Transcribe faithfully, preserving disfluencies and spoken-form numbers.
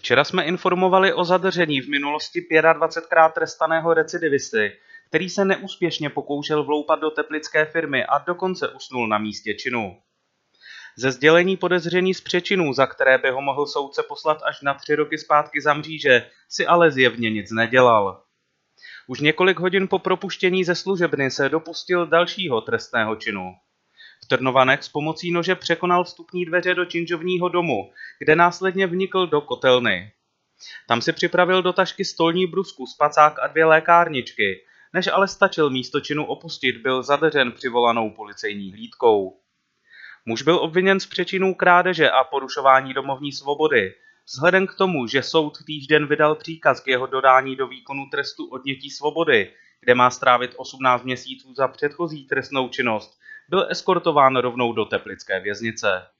Včera jsme informovali o zadržení v minulosti dvacetpětkrát trestaného recidivisty, který se neúspěšně pokoušel vloupat do teplické firmy a dokonce usnul na místě činu. Ze sdělení podezření z přečinů, za které by ho mohl soudce poslat až na tři roky zpátky za mříže, si ale zjevně nic nedělal. Už několik hodin po propuštění ze služebny se dopustil dalšího trestného činu. V Trnovanech s pomocí nože překonal vstupní dveře do činžovního domu, kde následně vnikl do kotelny. Tam si připravil do tašky stolní brusku, spacák a dvě lékárničky. Než ale stačil místo činu opustit, byl zadržen přivolanou policejní hlídkou. Muž byl obviněn z přečinů krádeže a porušování domovní svobody. Vzhledem k tomu, že soud týžden vydal příkaz k jeho dodání do výkonu trestu odnětí svobody, kde má strávit osmnáct měsíců za předchozí trestnou činnost, byl eskortován rovnou do teplické věznice.